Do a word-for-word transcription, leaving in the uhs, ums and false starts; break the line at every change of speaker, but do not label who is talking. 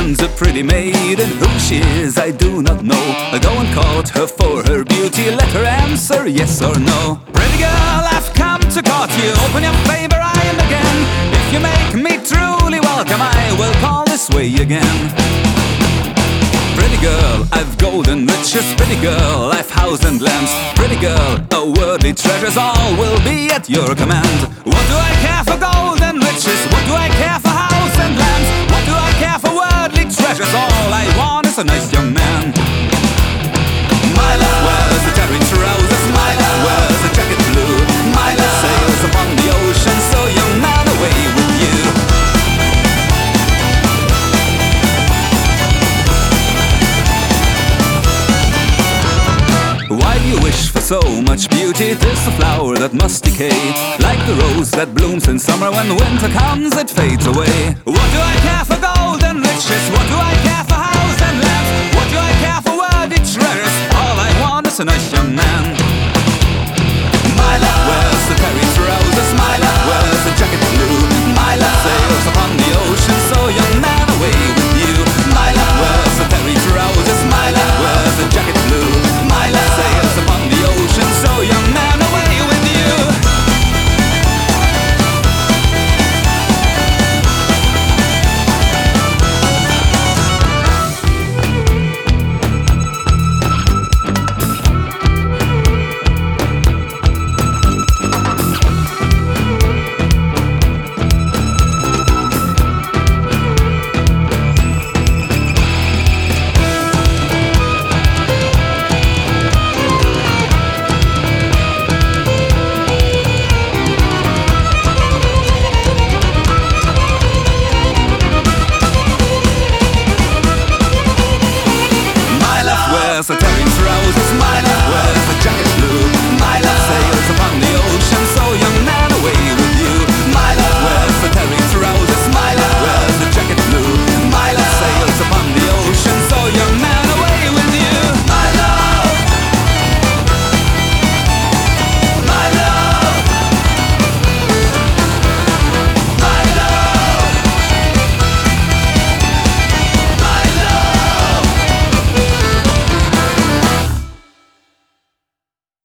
finds a pretty maiden. Who she is I do not know. I go and court her for her beauty. Let her answer yes or no. Pretty girl, I've come to court you. Open your favor, I am again. If you make me truly welcome, I will call this way again. Pretty girl, I've golden riches. Pretty girl, I've house and lands. Pretty girl, a worldly treasures, all will be at your command. What do I care for gold and riches? What do I care for house and lands? What do I care for worldly treasures? All I want is a nice young man. My love wears a terry trousers. My love wears a jacket blue. My love sails upon the ocean. So young man, away with you. Why do you wish for so much beauty? 'Tis a flower that must decay, like the rose that blooms in summer. When winter comes, it fades away. What do I care for gold